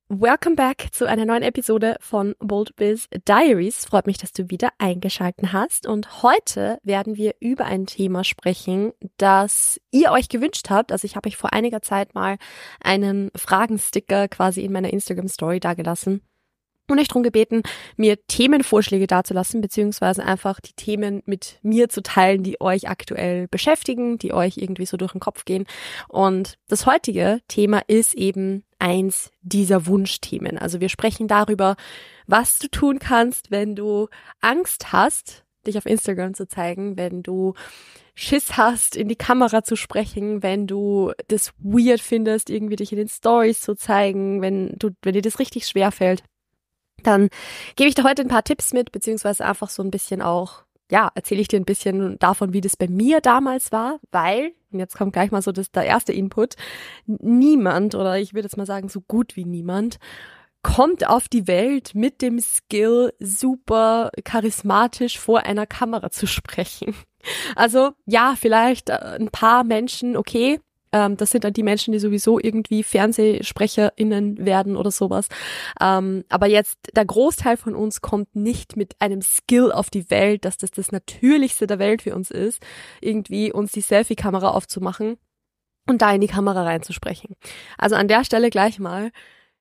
Welcome back zu einer neuen Episode von Bold Biz Diaries. Freut mich, dass du wieder eingeschaltet hast. Und heute werden wir über ein Thema sprechen, das ihr euch gewünscht habt. Also ich habe euch vor einiger Zeit mal einen Fragensticker quasi in meiner Instagram-Story dagelassen und euch darum gebeten, mir Themenvorschläge dazulassen, beziehungsweise einfach die Themen mit mir zu teilen, die euch aktuell beschäftigen, die euch irgendwie so durch den Kopf gehen. Und das heutige Thema ist eben eins dieser Wunschthemen. Also wir sprechen darüber, was du tun kannst, wenn du Angst hast, dich auf Instagram zu zeigen, wenn du Schiss hast, in die Kamera zu sprechen, wenn du das weird findest, irgendwie dich in den Stories zu zeigen, wenn dir das richtig schwer fällt. Dann gebe ich dir heute ein paar Tipps mit, beziehungsweise einfach so ein bisschen auch, erzähle ich dir ein bisschen davon, wie das bei mir damals war, weil, und jetzt kommt gleich mal so der erste Input, niemand, oder ich würde jetzt mal sagen, so gut wie niemand, kommt auf die Welt mit dem Skill, super charismatisch vor einer Kamera zu sprechen. Also, ja, vielleicht ein paar Menschen, okay, das sind dann die Menschen, die sowieso irgendwie FernsehsprecherInnen werden oder sowas. Aber jetzt der Großteil von uns kommt nicht mit einem Skill auf die Welt, dass das Natürlichste der Welt für uns ist, irgendwie uns die Selfie-Kamera aufzumachen und da in die Kamera reinzusprechen. Also an der Stelle gleich mal,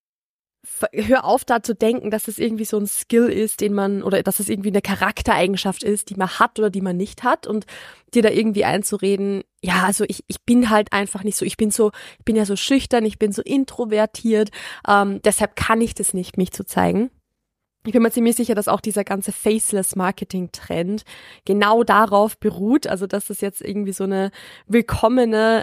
hör auf da zu denken, dass es irgendwie so ein Skill ist, oder dass es irgendwie eine Charaktereigenschaft ist, die man hat oder die man nicht hat, und dir da irgendwie einzureden, ja, also ich bin halt einfach nicht so, ich bin ja so schüchtern, ich bin so introvertiert, deshalb kann ich das nicht, mich zu zeigen. Ich bin mir ziemlich sicher, dass auch dieser ganze Faceless-Marketing-Trend genau darauf beruht, also dass es jetzt irgendwie so eine willkommene,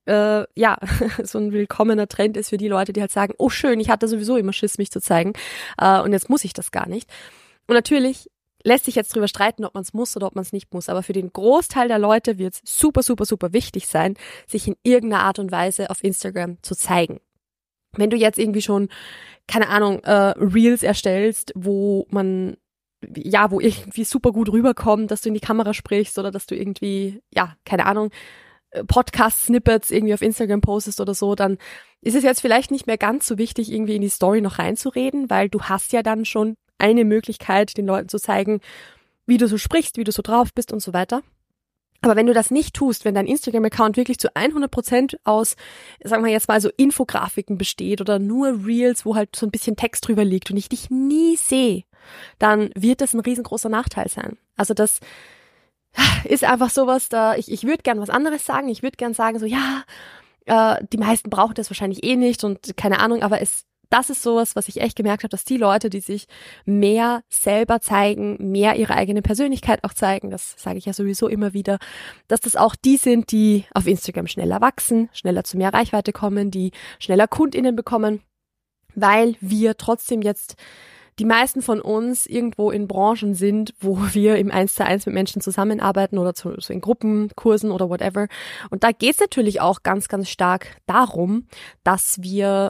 so ein willkommener Trend ist für die Leute, die halt sagen, oh schön, ich hatte sowieso immer Schiss, mich zu zeigen, und jetzt muss ich das gar nicht. Und natürlich lässt sich jetzt drüber streiten, ob man es muss oder ob man es nicht muss, aber für den Großteil der Leute wird es super, super, super wichtig sein, sich in irgendeiner Art und Weise auf Instagram zu zeigen. Wenn du jetzt irgendwie schon, keine Ahnung, Reels erstellst, wo irgendwie super gut rüberkommt, dass du in die Kamera sprichst oder dass du irgendwie, keine Ahnung, Podcast-Snippets irgendwie auf Instagram postest oder so, dann ist es jetzt vielleicht nicht mehr ganz so wichtig, irgendwie in die Story noch reinzureden, weil du hast ja dann schon eine Möglichkeit, den Leuten zu zeigen, wie du so sprichst, wie du so drauf bist und so weiter. Aber wenn du das nicht tust, wenn dein Instagram-Account wirklich zu 100% aus, sagen wir jetzt mal so Infografiken besteht oder nur Reels, wo halt so ein bisschen Text drüber liegt und ich dich nie sehe, dann wird das ein riesengroßer Nachteil sein. Also das ist einfach sowas, ich würde gern was anderes sagen. Ich würde gern sagen so, die meisten brauchen das wahrscheinlich eh nicht und keine Ahnung, aber das ist sowas, was ich echt gemerkt habe, dass die Leute, die sich mehr selber zeigen, mehr ihre eigene Persönlichkeit auch zeigen, das sage ich ja sowieso immer wieder, dass das auch die sind, die auf Instagram schneller wachsen, schneller zu mehr Reichweite kommen, die schneller KundInnen bekommen, weil wir trotzdem jetzt die meisten von uns irgendwo in Branchen sind, wo wir im 1:1 mit Menschen zusammenarbeiten oder so in Gruppenkursen oder whatever. Und da geht's natürlich auch ganz, ganz stark darum, dass wir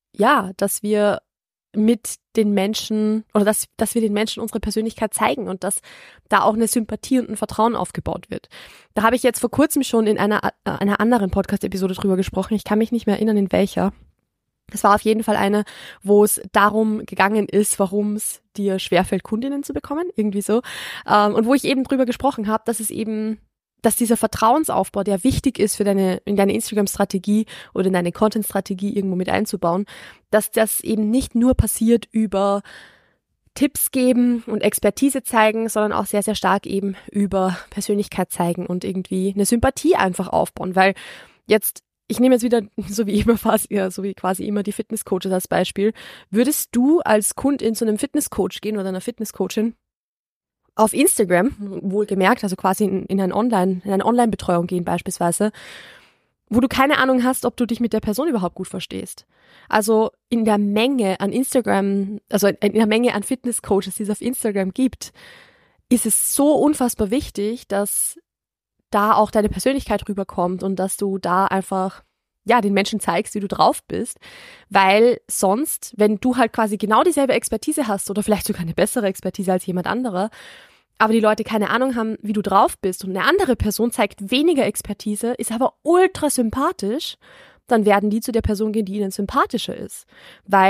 mit den Menschen oder dass wir den Menschen unsere Persönlichkeit zeigen und dass da auch eine Sympathie und ein Vertrauen aufgebaut wird. Da habe ich jetzt vor kurzem schon in einer anderen Podcast-Episode drüber gesprochen. Ich kann mich nicht mehr erinnern, in welcher. Es war auf jeden Fall eine, wo es darum gegangen ist, warum es dir schwerfällt, Kundinnen zu bekommen, irgendwie so. Und wo ich eben drüber gesprochen habe, dass dieser Vertrauensaufbau, der wichtig ist in deine Instagram-Strategie oder in deine Content-Strategie irgendwo mit einzubauen, dass das eben nicht nur passiert über Tipps geben und Expertise zeigen, sondern auch sehr, sehr stark eben über Persönlichkeit zeigen und irgendwie eine Sympathie einfach aufbauen, weil ich nehme jetzt wieder, so wie quasi immer die Fitnesscoaches als Beispiel. Würdest du als Kundin zu einem Fitnesscoach gehen oder einer Fitnesscoachin auf Instagram, wohlgemerkt, also quasi in eine Online-Betreuung gehen beispielsweise, wo du keine Ahnung hast, ob du dich mit der Person überhaupt gut verstehst? Also in der Menge an Instagram, also in der Menge an Fitnesscoaches, die es auf Instagram gibt, ist es so unfassbar wichtig, dass da auch deine Persönlichkeit rüberkommt und dass du da einfach den Menschen zeigst, wie du drauf bist, weil sonst, wenn du halt quasi genau dieselbe Expertise hast oder vielleicht sogar eine bessere Expertise als jemand anderer, aber die Leute keine Ahnung haben, wie du drauf bist und eine andere Person zeigt weniger Expertise, ist aber ultra sympathisch, dann werden die zu der Person gehen, die ihnen sympathischer ist, weil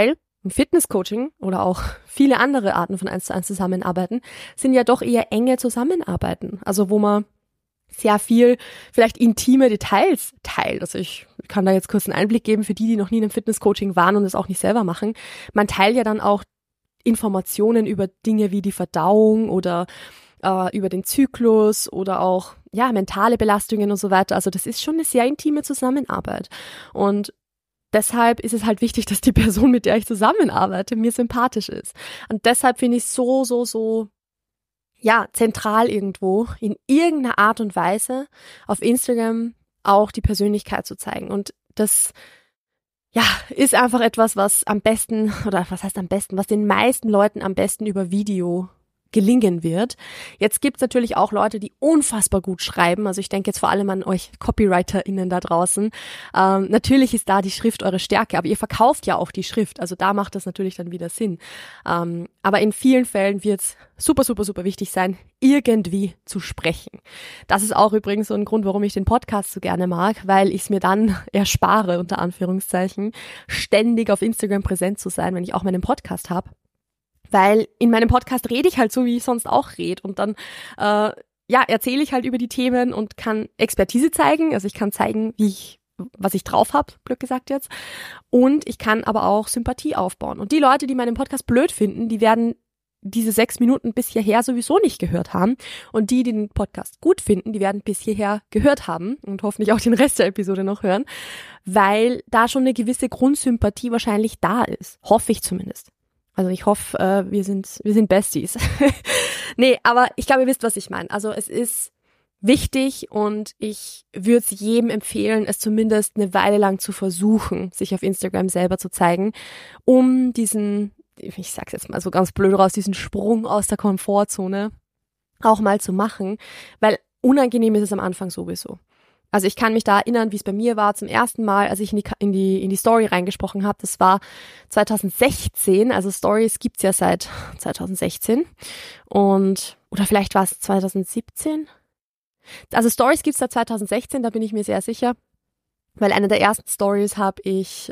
ein Fitnesscoaching oder auch viele andere Arten von 1:1 Zusammenarbeiten sind ja doch eher enge Zusammenarbeiten. Also wo man sehr viel vielleicht intime Details teilt. Also ich kann da jetzt kurz einen Einblick geben für die noch nie in einem Fitnesscoaching waren und es auch nicht selber machen. Man teilt ja dann auch Informationen über Dinge wie die Verdauung oder über den Zyklus oder auch ja mentale Belastungen und so weiter. Also das ist schon eine sehr intime Zusammenarbeit. Und deshalb ist es halt wichtig, dass die Person, mit der ich zusammenarbeite, mir sympathisch ist. Und deshalb finde ich so ja, zentral irgendwo, in irgendeiner Art und Weise auf Instagram auch die Persönlichkeit zu zeigen. Und das, ja, ist einfach etwas, was am besten, oder was heißt am besten, was den meisten Leuten am besten über Video gelingen wird. Jetzt gibt's natürlich auch Leute, die unfassbar gut schreiben. Also ich denke jetzt vor allem an euch CopywriterInnen da draußen. Natürlich ist da die Schrift eure Stärke, aber ihr verkauft ja auch die Schrift. Also da macht das natürlich dann wieder Sinn. Aber in vielen Fällen wird's super wichtig sein, irgendwie zu sprechen. Das ist auch übrigens so ein Grund, warum ich den Podcast so gerne mag, weil ich es mir dann erspare, unter Anführungszeichen, ständig auf Instagram präsent zu sein, wenn ich auch meinen Podcast habe. Weil in meinem Podcast rede ich halt so, wie ich sonst auch rede. Und dann erzähle ich halt über die Themen und kann Expertise zeigen. Also ich kann zeigen, was ich drauf habe, blöd gesagt jetzt. Und ich kann aber auch Sympathie aufbauen. Und die Leute, die meinen Podcast blöd finden, die werden diese 6 Minuten bis hierher sowieso nicht gehört haben. Und die den Podcast gut finden, die werden bis hierher gehört haben und hoffentlich auch den Rest der Episode noch hören, weil da schon eine gewisse Grundsympathie wahrscheinlich da ist. Hoffe ich zumindest. Also ich hoffe, wir sind Besties. Nee, aber ich glaube, ihr wisst, was ich meine. Also es ist wichtig und ich würde es jedem empfehlen, es zumindest eine Weile lang zu versuchen, sich auf Instagram selber zu zeigen, um diesen, ich sag's jetzt mal so ganz blöd raus, diesen Sprung aus der Komfortzone auch mal zu machen, weil unangenehm ist es am Anfang sowieso. Also ich kann mich da erinnern, wie es bei mir war zum ersten Mal, als ich in die Story reingesprochen habe. Das war 2016, also Stories gibt's ja seit 2016 oder vielleicht war es 2017. Also Stories gibt's seit 2016, da bin ich mir sehr sicher, weil eine der ersten Stories habe ich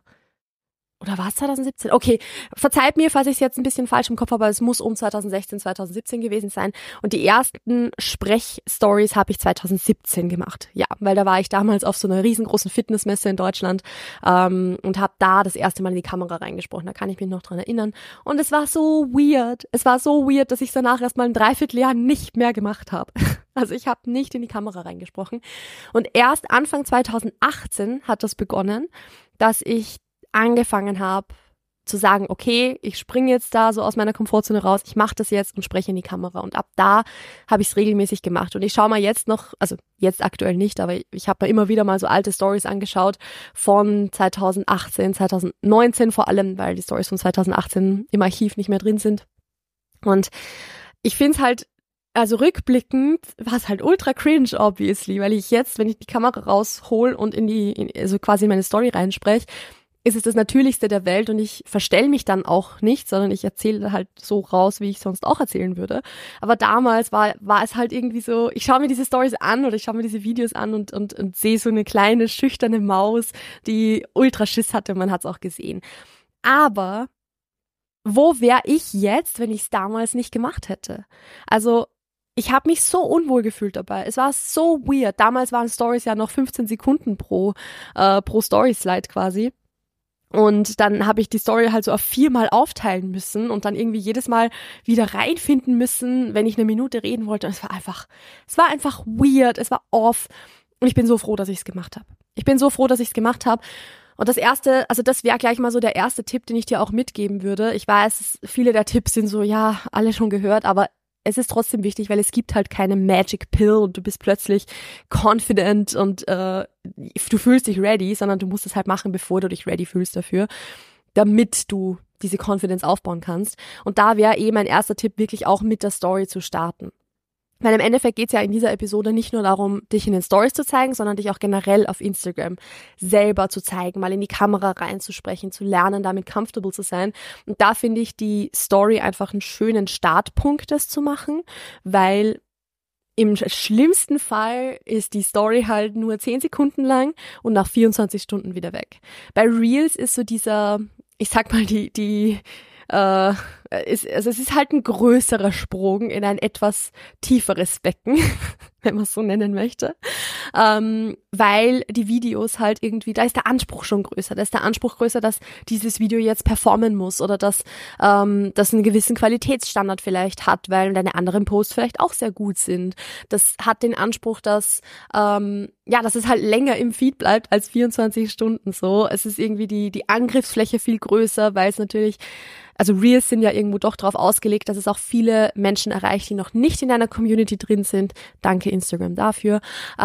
oder war es 2017? Okay, verzeiht mir, falls ich es jetzt ein bisschen falsch im Kopf habe, aber es muss um 2016, 2017 gewesen sein. Und die ersten Sprechstories habe ich 2017 gemacht. Ja, weil da war ich damals auf so einer riesengroßen Fitnessmesse in Deutschland und habe da das erste Mal in die Kamera reingesprochen. Da kann ich mich noch dran erinnern. Und es war so weird. Es war so weird, dass ich danach erstmal ein Dreivierteljahr nicht mehr gemacht habe. Also ich habe nicht in die Kamera reingesprochen. Und erst Anfang 2018 hat das begonnen, dass ich angefangen habe zu sagen, okay, ich springe jetzt da so aus meiner Komfortzone raus, ich mache das jetzt und spreche in die Kamera. Und ab da habe ich es regelmäßig gemacht. Und ich schaue mal jetzt noch, also jetzt aktuell nicht, aber ich habe mir immer wieder mal so alte Stories angeschaut von 2018, 2019 vor allem, weil die Stories von 2018 im Archiv nicht mehr drin sind. Und ich finde es halt, also rückblickend war es halt ultra cringe, obviously, weil ich jetzt, wenn ich die Kamera raushol und also quasi in meine Story reinspreche, ist es das Natürlichste der Welt und ich verstell mich dann auch nicht, sondern ich erzähle halt so raus, wie ich sonst auch erzählen würde. Aber damals war es halt irgendwie so, ich schaue mir diese Stories an oder ich schaue mir diese Videos an und sehe so eine kleine, schüchterne Maus, die ultra Schiss hatte, man hat es auch gesehen. Aber wo wäre ich jetzt, wenn ich es damals nicht gemacht hätte? Also ich habe mich so unwohl gefühlt dabei. Es war so weird. Damals waren Stories ja noch 15 Sekunden pro Story-Slide quasi. Und dann habe ich die Story halt so auf 4-mal aufteilen müssen und dann irgendwie jedes Mal wieder reinfinden müssen, wenn ich eine Minute reden wollte. Und es war einfach weird, es war off. Und ich bin so froh, dass ich es gemacht habe. Und das erste, also das wäre gleich mal so der erste Tipp, den ich dir auch mitgeben würde. Ich weiß, viele der Tipps sind so, ja, alle schon gehört, aber es ist trotzdem wichtig, weil es gibt halt keine Magic Pill und du bist plötzlich confident und du fühlst dich ready, sondern du musst es halt machen, bevor du dich ready fühlst dafür, damit du diese Confidence aufbauen kannst. Und da wäre mein erster Tipp, wirklich auch mit der Story zu starten. Weil im Endeffekt geht es ja in dieser Episode nicht nur darum, dich in den Stories zu zeigen, sondern dich auch generell auf Instagram selber zu zeigen, mal in die Kamera reinzusprechen, zu lernen, damit comfortable zu sein. Und da finde ich die Story einfach einen schönen Startpunkt, das zu machen, weil im schlimmsten Fall ist die Story halt nur 10 Sekunden lang und nach 24 Stunden wieder weg. Bei Reels ist so dieser ich sag mal, es ist halt ein größerer Sprung in ein etwas tieferes Becken, wenn man es so nennen möchte, weil die Videos halt irgendwie, da ist der Anspruch schon größer, dass dieses Video jetzt performen muss oder dass das einen gewissen Qualitätsstandard vielleicht hat, weil deine anderen Posts vielleicht auch sehr gut sind. Das hat den Anspruch, dass dass es halt länger im Feed bleibt als 24 Stunden so. Es ist irgendwie die Angriffsfläche viel größer, weil es natürlich, also Reels sind ja irgendwo doch darauf ausgelegt, dass es auch viele Menschen erreicht, die noch nicht in deiner Community drin sind. Danke Instagram dafür.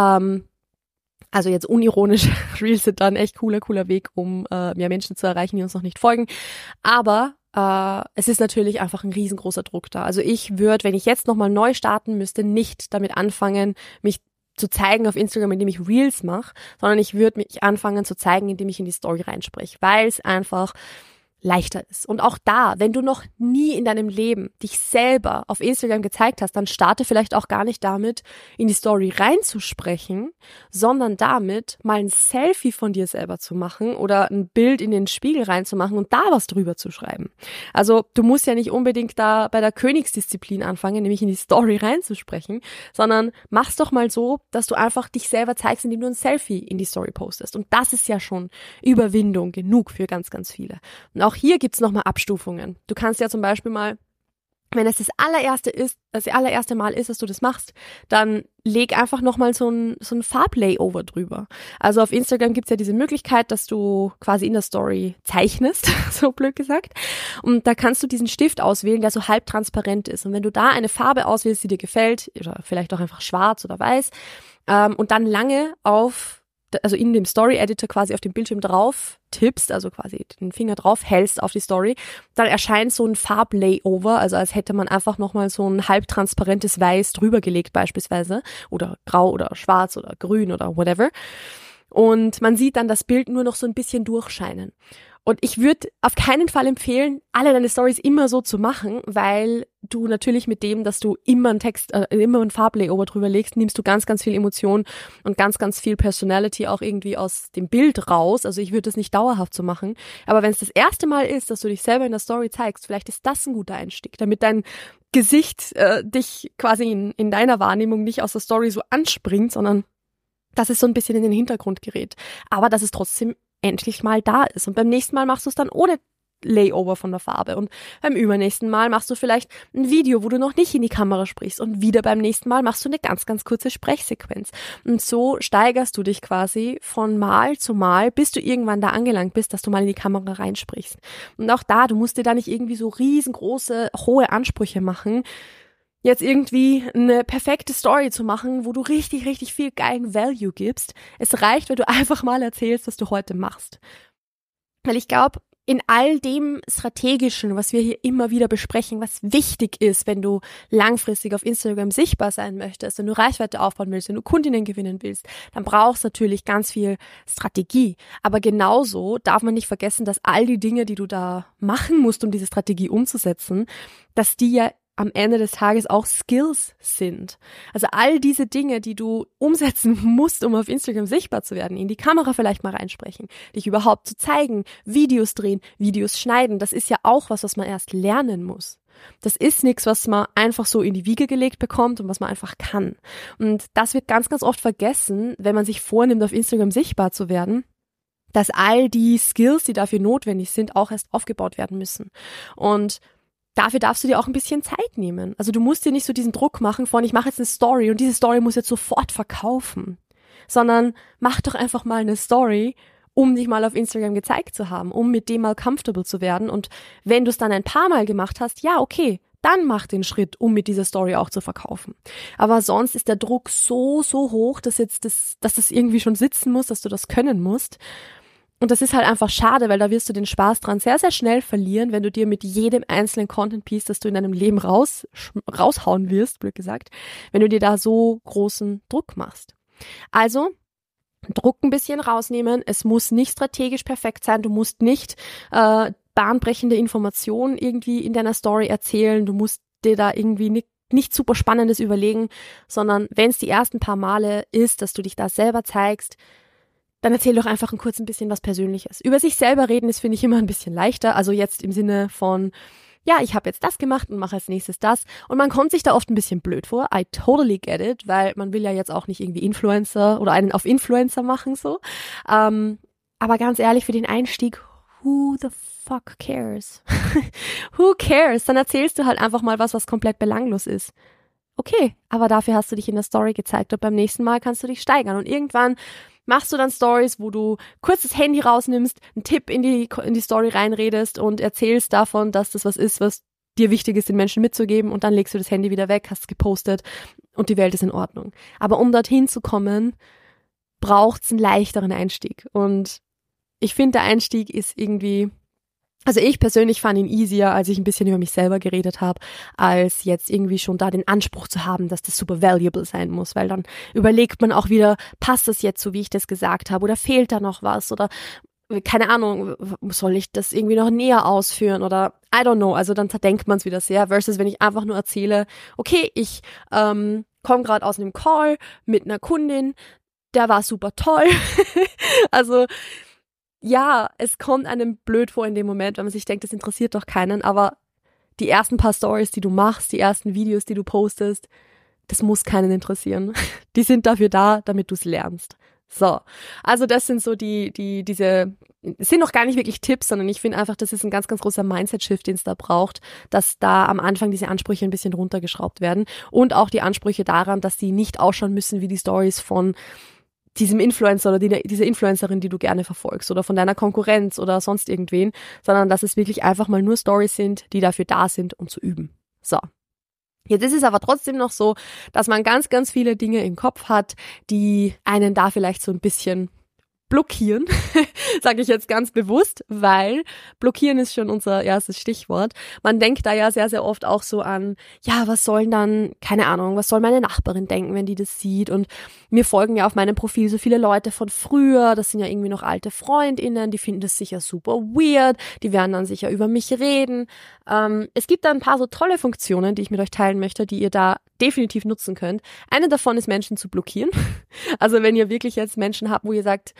Also jetzt unironisch, Reels sind da ein echt cooler Weg, um mehr Menschen zu erreichen, die uns noch nicht folgen. Aber es ist natürlich einfach ein riesengroßer Druck da. Also ich würde, wenn ich jetzt nochmal neu starten müsste, nicht damit anfangen, mich zu zeigen auf Instagram, indem ich Reels mache, sondern ich würde mich anfangen zu zeigen, indem ich in die Story reinspreche, weil es einfach leichter ist. Und auch da, wenn du noch nie in deinem Leben dich selber auf Instagram gezeigt hast, dann starte vielleicht auch gar nicht damit, in die Story reinzusprechen, sondern damit mal ein Selfie von dir selber zu machen oder ein Bild in den Spiegel reinzumachen und da was drüber zu schreiben. Also du musst ja nicht unbedingt da bei der Königsdisziplin anfangen, nämlich in die Story reinzusprechen, sondern mach's doch mal so, dass du einfach dich selber zeigst, indem du ein Selfie in die Story postest. Und das ist ja schon Überwindung genug für ganz, ganz viele. Und auch hier gibt's nochmal Abstufungen. Du kannst ja zum Beispiel mal, wenn es das allererste Mal ist, dass du das machst, dann leg einfach nochmal so ein Farblayover drüber. Also auf Instagram gibt's ja diese Möglichkeit, dass du quasi in der Story zeichnest, so blöd gesagt. Und da kannst du diesen Stift auswählen, der so halbtransparent ist. Und wenn du da eine Farbe auswählst, die dir gefällt, oder vielleicht auch einfach schwarz oder weiß, und dann lange also in dem Story-Editor quasi auf dem Bildschirm drauf tippst, also quasi den Finger drauf hältst auf die Story, dann erscheint so ein Farblayover, also als hätte man einfach nochmal so ein halbtransparentes Weiß drüber gelegt beispielsweise oder grau oder schwarz oder grün oder whatever. Und man sieht dann das Bild nur noch so ein bisschen durchscheinen. Und ich würde auf keinen Fall empfehlen, alle deine Stories immer so zu machen, weil du natürlich mit dem, dass du immer immer ein Farblayover drüber legst, nimmst du ganz, ganz viel Emotion und ganz, ganz viel Personality auch irgendwie aus dem Bild raus. Also ich würde das nicht dauerhaft so machen. Aber wenn es das erste Mal ist, dass du dich selber in der Story zeigst, vielleicht ist das ein guter Einstieg, damit dein Gesicht dich quasi in deiner Wahrnehmung nicht aus der Story so anspringt, sondern dass es so ein bisschen in den Hintergrund gerät. Aber dass es trotzdem endlich mal da ist. Und beim nächsten Mal machst du es dann ohne Layover von der Farbe. Und beim übernächsten Mal machst du vielleicht ein Video, wo du noch nicht in die Kamera sprichst. Und wieder beim nächsten Mal machst du eine ganz, ganz kurze Sprechsequenz. Und so steigerst du dich quasi von Mal zu Mal, bis du irgendwann da angelangt bist, dass du mal in die Kamera reinsprichst. Und auch da, du musst dir da nicht irgendwie so riesengroße, hohe Ansprüche machen, jetzt irgendwie eine perfekte Story zu machen, wo du richtig, richtig viel geilen Value gibst. Es reicht, wenn du einfach mal erzählst, was du heute machst. Weil ich glaube, in all dem Strategischen, was wir hier immer wieder besprechen, was wichtig ist, wenn du langfristig auf Instagram sichtbar sein möchtest, wenn du Reichweite aufbauen willst, wenn du Kundinnen gewinnen willst, dann brauchst du natürlich ganz viel Strategie. Aber genauso darf man nicht vergessen, dass all die Dinge, die du da machen musst, um diese Strategie umzusetzen, dass die ja am Ende des Tages auch Skills sind. Also all diese Dinge, die du umsetzen musst, um auf Instagram sichtbar zu werden, in die Kamera vielleicht mal reinsprechen, dich überhaupt zu zeigen, Videos drehen, Videos schneiden, das ist ja auch was man erst lernen muss. Das ist nichts, was man einfach so in die Wiege gelegt bekommt und was man einfach kann. Und das wird ganz, ganz oft vergessen, wenn man sich vornimmt, auf Instagram sichtbar zu werden, dass all die Skills, die dafür notwendig sind, auch erst aufgebaut werden müssen. Und dafür darfst du dir auch ein bisschen Zeit nehmen. Also du musst dir nicht so diesen Druck machen von, ich mache jetzt eine Story und diese Story muss jetzt sofort verkaufen, sondern mach doch einfach mal eine Story, um dich mal auf Instagram gezeigt zu haben, um mit dem mal comfortable zu werden. Und wenn du es dann ein paar Mal gemacht hast, ja, okay, dann mach den Schritt, um mit dieser Story auch zu verkaufen. Aber sonst ist der Druck so hoch, dass das irgendwie schon sitzen muss, dass du das können musst. Und das ist halt einfach schade, weil da wirst du den Spaß dran sehr, sehr schnell verlieren, wenn du dir mit jedem einzelnen Content-Piece, das du in deinem Leben raushauen wirst, blöd gesagt, wenn du dir da so großen Druck machst. Also Druck ein bisschen rausnehmen. Es muss nicht strategisch perfekt sein. Du musst nicht bahnbrechende Informationen irgendwie in deiner Story erzählen. Du musst dir da irgendwie nicht super Spannendes überlegen, sondern wenn es die ersten paar Male ist, dass du dich da selber zeigst, dann erzähl doch einfach ein bisschen was Persönliches. Über sich selber reden ist, finde ich, immer ein bisschen leichter. Also jetzt im Sinne von, ja, ich habe jetzt das gemacht und mache als nächstes das. Und man kommt sich da oft ein bisschen blöd vor. I totally get it, weil man will ja jetzt auch nicht irgendwie Influencer oder einen auf Influencer machen, so. Aber ganz ehrlich, für den Einstieg, who the fuck cares? Who cares? Dann erzählst du halt einfach mal was komplett belanglos ist. Okay, aber dafür hast du dich in der Story gezeigt und beim nächsten Mal kannst du dich steigern. Und irgendwann machst du dann Stories, wo du kurz das Handy rausnimmst, einen Tipp in die Story reinredest und erzählst davon, dass das was ist, was dir wichtig ist, den Menschen mitzugeben, und dann legst du das Handy wieder weg, hast es gepostet und die Welt ist in Ordnung. Aber um dorthin zu kommen, braucht's einen leichteren Einstieg. Und ich finde, der Einstieg ist irgendwie, also ich persönlich fand ihn easier, als ich ein bisschen über mich selber geredet habe, als jetzt irgendwie schon da den Anspruch zu haben, dass das super valuable sein muss, weil dann überlegt man auch wieder, passt das jetzt so, wie ich das gesagt habe, oder fehlt da noch was, oder keine Ahnung, soll ich das irgendwie noch näher ausführen, oder I don't know, also dann zerdenkt man es wieder sehr, versus wenn ich einfach nur erzähle, okay, ich komme gerade aus einem Call mit einer Kundin, der war super toll, also ja, es kommt einem blöd vor in dem Moment, wenn man sich denkt, das interessiert doch keinen, aber die ersten paar Stories, die du machst, die ersten Videos, die du postest, das muss keinen interessieren. Die sind dafür da, damit du es lernst. So, also das sind so diese, es sind noch gar nicht wirklich Tipps, sondern ich finde einfach, das ist ein ganz, ganz großer Mindset-Shift, den es da braucht, dass da am Anfang diese Ansprüche ein bisschen runtergeschraubt werden und auch die Ansprüche daran, dass die nicht ausschauen müssen wie die Stories von diesem Influencer oder dieser Influencerin, die du gerne verfolgst, oder von deiner Konkurrenz oder sonst irgendwen, sondern dass es wirklich einfach mal nur Stories sind, die dafür da sind, um zu üben. So. Jetzt ist es aber trotzdem noch so, dass man ganz, ganz viele Dinge im Kopf hat, die einen da vielleicht so ein bisschen blockieren, sage ich jetzt ganz bewusst, weil blockieren ist schon unser erstes Stichwort. Man denkt da ja sehr, sehr oft auch so an, ja, was sollen dann, keine Ahnung, was soll meine Nachbarin denken, wenn die das sieht, und mir folgen ja auf meinem Profil so viele Leute von früher, das sind ja irgendwie noch alte FreundInnen, die finden das sicher super weird, die werden dann sicher über mich reden. Es gibt da ein paar so tolle Funktionen, die ich mit euch teilen möchte, die ihr da definitiv nutzen könnt. Eine davon ist, Menschen zu blockieren. Also wenn ihr wirklich jetzt Menschen habt, wo ihr sagt,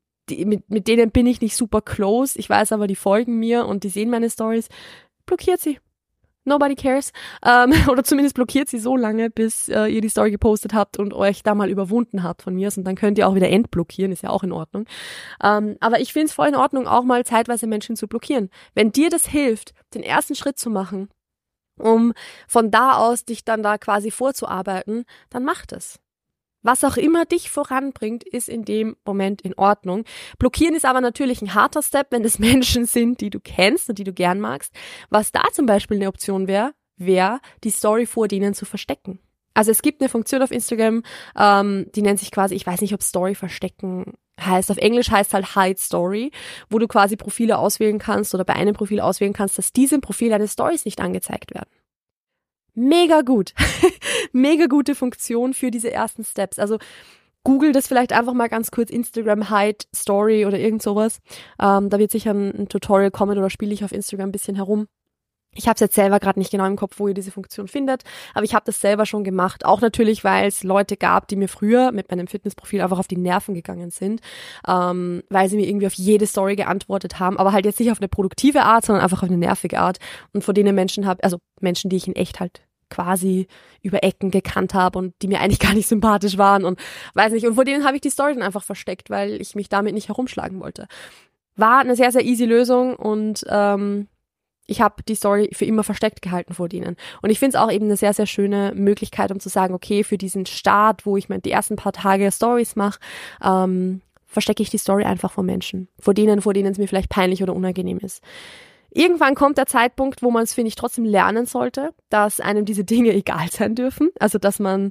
mit denen bin ich nicht super close, ich weiß aber, die folgen mir und die sehen meine Stories, blockiert sie. Nobody cares. Oder zumindest blockiert sie so lange, bis ihr die Story gepostet habt und euch da mal überwunden habt von mir. Und dann könnt ihr auch wieder entblockieren, ist ja auch in Ordnung. Aber ich finde es voll in Ordnung, auch mal zeitweise Menschen zu blockieren. Wenn dir das hilft, den ersten Schritt zu machen, um von da aus dich dann da quasi vorzuarbeiten, dann mach das. Was auch immer dich voranbringt, ist in dem Moment in Ordnung. Blockieren ist aber natürlich ein harter Step, wenn es Menschen sind, die du kennst und die du gern magst. Was da zum Beispiel eine Option wäre, die Story vor denen zu verstecken. Also es gibt eine Funktion auf Instagram, die nennt sich quasi, ich weiß nicht, ob Story verstecken heißt. Auf Englisch heißt es halt Hide Story, wo du quasi Profile auswählen kannst oder bei einem Profil auswählen kannst, dass diesem Profil deine Stories nicht angezeigt werden. Mega gut. Mega gute Funktion für diese ersten Steps. Also Google das vielleicht einfach mal ganz kurz, Instagram Hide Story oder irgend sowas. Da wird sicher ein Tutorial kommen oder spiele ich auf Instagram ein bisschen herum. Ich habe es jetzt selber gerade nicht genau im Kopf, wo ihr diese Funktion findet, aber ich habe das selber schon gemacht. Auch natürlich, weil es Leute gab, die mir früher mit meinem Fitnessprofil einfach auf die Nerven gegangen sind, weil sie mir irgendwie auf jede Story geantwortet haben, aber halt jetzt nicht auf eine produktive Art, sondern einfach auf eine nervige Art. Und vor denen Menschen, die ich in echt halt quasi über Ecken gekannt habe und die mir eigentlich gar nicht sympathisch waren und weiß nicht. Und vor denen habe ich die Story dann einfach versteckt, weil ich mich damit nicht herumschlagen wollte. War eine sehr, sehr easy Lösung und ich habe die Story für immer versteckt gehalten vor denen. Und ich finde es auch eben eine sehr, sehr schöne Möglichkeit, um zu sagen, okay, für diesen Start, wo ich die ersten paar Tage Stories mache, verstecke ich die Story einfach vor Menschen. Vor denen es mir vielleicht peinlich oder unangenehm ist. Irgendwann kommt der Zeitpunkt, wo man es, finde ich, trotzdem lernen sollte, dass einem diese Dinge egal sein dürfen. Also, dass man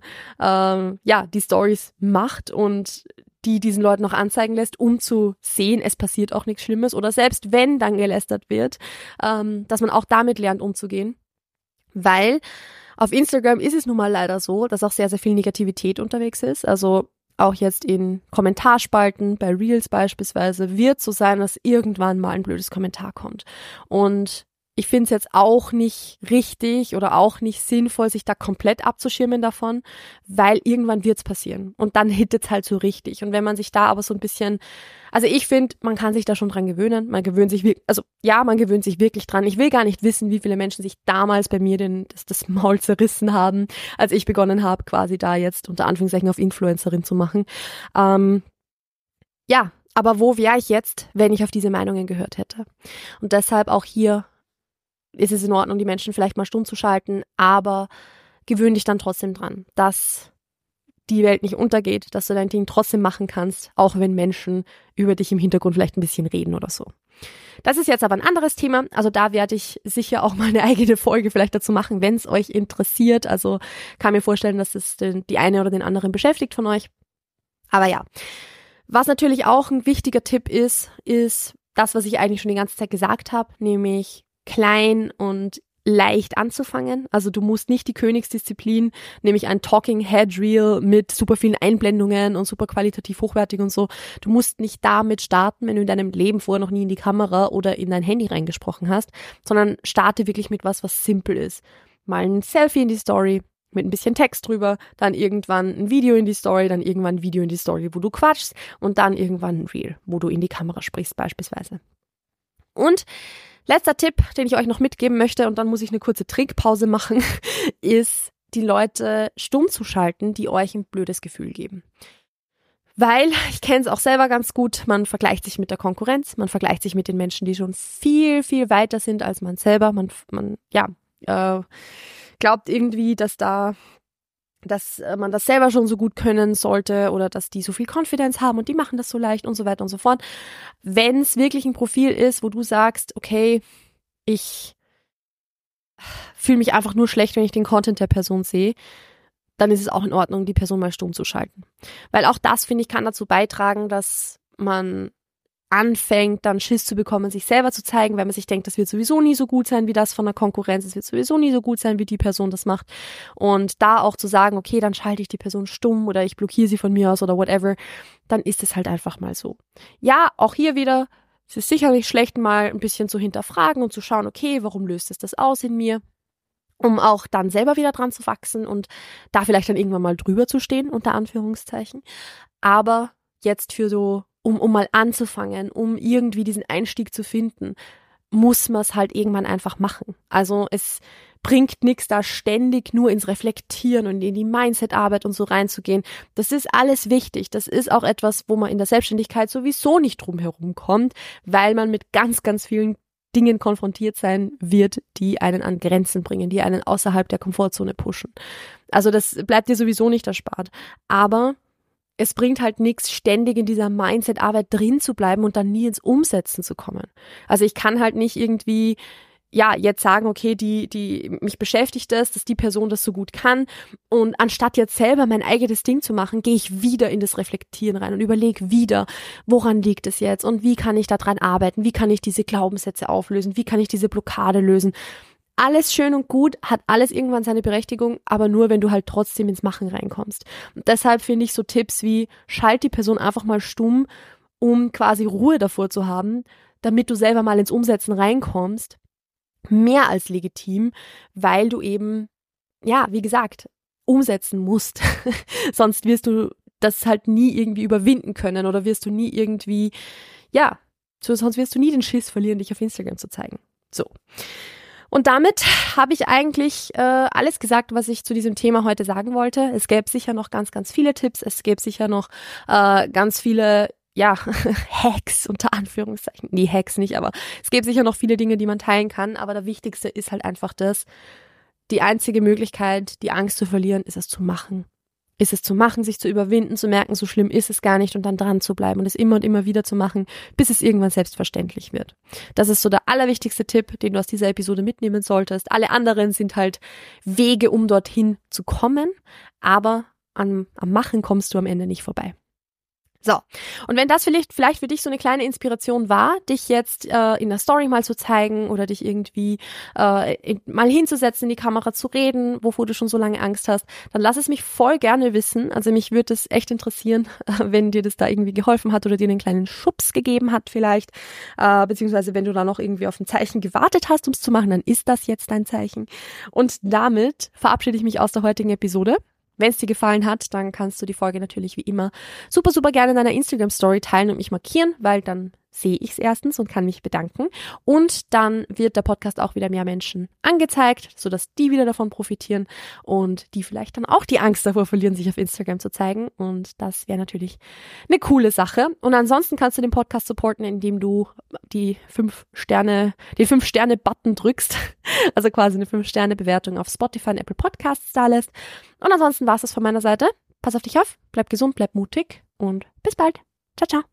die Stories macht und die diesen Leuten noch anzeigen lässt, um zu sehen, es passiert auch nichts Schlimmes. Oder selbst wenn dann gelästert wird, dass man auch damit lernt, umzugehen. Weil auf Instagram ist es nun mal leider so, dass auch sehr, sehr viel Negativität unterwegs ist. Also auch jetzt in Kommentarspalten, bei Reels beispielsweise, wird so sein, dass irgendwann mal ein blödes Kommentar kommt. Und ich finde es jetzt auch nicht richtig oder auch nicht sinnvoll, sich da komplett abzuschirmen davon, weil irgendwann wird's passieren und dann hittet's halt so richtig. Und wenn man sich da aber so ein bisschen, also ich finde, man kann sich da schon dran gewöhnen. Man gewöhnt sich wirklich dran. Ich will gar nicht wissen, wie viele Menschen sich damals bei mir das Maul zerrissen haben, als ich begonnen habe, quasi da jetzt unter Anführungszeichen auf Influencerin zu machen. Aber wo wäre ich jetzt, wenn ich auf diese Meinungen gehört hätte? Und deshalb auch hier ist es in Ordnung, die Menschen vielleicht mal stumm zu schalten, aber gewöhn dich dann trotzdem dran, dass die Welt nicht untergeht, dass du dein Ding trotzdem machen kannst, auch wenn Menschen über dich im Hintergrund vielleicht ein bisschen reden oder so. Das ist jetzt aber ein anderes Thema, also da werde ich sicher auch mal eine eigene Folge vielleicht dazu machen, wenn es euch interessiert. Also kann mir vorstellen, dass es die eine oder den anderen beschäftigt von euch. Aber ja. Was natürlich auch ein wichtiger Tipp ist das, was ich eigentlich schon die ganze Zeit gesagt habe, nämlich klein und leicht anzufangen. Also du musst nicht die Königsdisziplin, nämlich ein Talking Head Reel mit super vielen Einblendungen und super qualitativ hochwertig und so. Du musst nicht damit starten, wenn du in deinem Leben vorher noch nie in die Kamera oder in dein Handy reingesprochen hast, sondern starte wirklich mit was simpel ist. Mal ein Selfie in die Story, mit ein bisschen Text drüber, dann irgendwann ein Video in die Story, dann irgendwann ein Video in die Story, wo du quatschst und dann irgendwann ein Reel, wo du in die Kamera sprichst beispielsweise. Und letzter Tipp, den ich euch noch mitgeben möchte, und dann muss ich eine kurze Trinkpause machen, ist, die Leute stumm zu schalten, die euch ein blödes Gefühl geben. Weil, ich kenne es auch selber ganz gut, man vergleicht sich mit der Konkurrenz, man vergleicht sich mit den Menschen, die schon viel, viel weiter sind als man selber. Man glaubt irgendwie, dass man das selber schon so gut können sollte oder dass die so viel Confidence haben und die machen das so leicht und so weiter und so fort. Wenn es wirklich ein Profil ist, wo du sagst, okay, ich fühle mich einfach nur schlecht, wenn ich den Content der Person sehe, dann ist es auch in Ordnung, die Person mal stumm zu schalten. Weil auch das, finde ich, kann dazu beitragen, dass man anfängt, dann Schiss zu bekommen, sich selber zu zeigen, weil man sich denkt, das wird sowieso nie so gut sein wie das von der Konkurrenz, es wird sowieso nie so gut sein, wie die Person das macht. Und da auch zu sagen, okay, dann schalte ich die Person stumm oder ich blockiere sie von mir aus oder whatever, dann ist es halt einfach mal so. Ja, auch hier wieder, es ist sicherlich schlecht, mal ein bisschen zu hinterfragen und zu schauen, okay, warum löst es das aus in mir? Um auch dann selber wieder dran zu wachsen und da vielleicht dann irgendwann mal drüber zu stehen, unter Anführungszeichen. Aber jetzt für so um mal anzufangen, um irgendwie diesen Einstieg zu finden, muss man es halt irgendwann einfach machen. Also es bringt nichts, da ständig nur ins Reflektieren und in die Mindset-Arbeit und so reinzugehen. Das ist alles wichtig. Das ist auch etwas, wo man in der Selbstständigkeit sowieso nicht drum herum kommt, weil man mit ganz, ganz vielen Dingen konfrontiert sein wird, die einen an Grenzen bringen, die einen außerhalb der Komfortzone pushen. Also das bleibt dir sowieso nicht erspart. Aber es bringt halt nichts, ständig in dieser Mindset-Arbeit drin zu bleiben und dann nie ins Umsetzen zu kommen. Also ich kann halt nicht irgendwie, jetzt sagen, okay, mich beschäftigt das, dass die Person das so gut kann und anstatt jetzt selber mein eigenes Ding zu machen, gehe ich wieder in das Reflektieren rein und überlege wieder, woran liegt es jetzt und wie kann ich daran arbeiten, wie kann ich diese Glaubenssätze auflösen, wie kann ich diese Blockade lösen. Alles schön und gut, hat alles irgendwann seine Berechtigung, aber nur, wenn du halt trotzdem ins Machen reinkommst. Und deshalb finde ich so Tipps wie, schalt die Person einfach mal stumm, um quasi Ruhe davor zu haben, damit du selber mal ins Umsetzen reinkommst, mehr als legitim, weil du eben, wie gesagt, umsetzen musst. Sonst wirst du das halt nie irgendwie überwinden können oder wirst du nie irgendwie, sonst wirst du nie den Schiss verlieren, dich auf Instagram zu zeigen. So. Und damit habe ich eigentlich alles gesagt, was ich zu diesem Thema heute sagen wollte. Es gäbe sicher noch ganz, ganz viele Tipps. Es gäbe sicher noch ganz viele, Hacks unter Anführungszeichen. Nee, Hacks nicht, aber es gäbe sicher noch viele Dinge, die man teilen kann. Aber der Wichtigste ist halt einfach das, die einzige Möglichkeit, die Angst zu verlieren, ist es zu machen. Ist es zu machen, sich zu überwinden, zu merken, so schlimm ist es gar nicht und dann dran zu bleiben und es immer und immer wieder zu machen, bis es irgendwann selbstverständlich wird. Das ist so der allerwichtigste Tipp, den du aus dieser Episode mitnehmen solltest. Alle anderen sind halt Wege, um dorthin zu kommen, aber am Machen kommst du am Ende nicht vorbei. So, und wenn das vielleicht für dich so eine kleine Inspiration war, dich jetzt in der Story mal zu zeigen oder dich irgendwie mal hinzusetzen, in die Kamera zu reden, wovor du schon so lange Angst hast, dann lass es mich voll gerne wissen. Also mich würde es echt interessieren, wenn dir das da irgendwie geholfen hat oder dir einen kleinen Schubs gegeben hat vielleicht, beziehungsweise wenn du da noch irgendwie auf ein Zeichen gewartet hast, um es zu machen, dann ist das jetzt dein Zeichen. Und damit verabschiede ich mich aus der heutigen Episode. Wenn es dir gefallen hat, dann kannst du die Folge natürlich wie immer super, super gerne in deiner Instagram-Story teilen und mich markieren, weil dann sehe ich es erstens und kann mich bedanken. Und dann wird der Podcast auch wieder mehr Menschen angezeigt, sodass die wieder davon profitieren und die vielleicht dann auch die Angst davor verlieren, sich auf Instagram zu zeigen. Und das wäre natürlich eine coole Sache. Und ansonsten kannst du den Podcast supporten, indem du den 5-Sterne-Button drückst. Also quasi eine 5-Sterne-Bewertung auf Spotify und Apple Podcasts da lässt. Und ansonsten war es das von meiner Seite. Pass auf dich auf, bleib gesund, bleib mutig und bis bald. Ciao, ciao.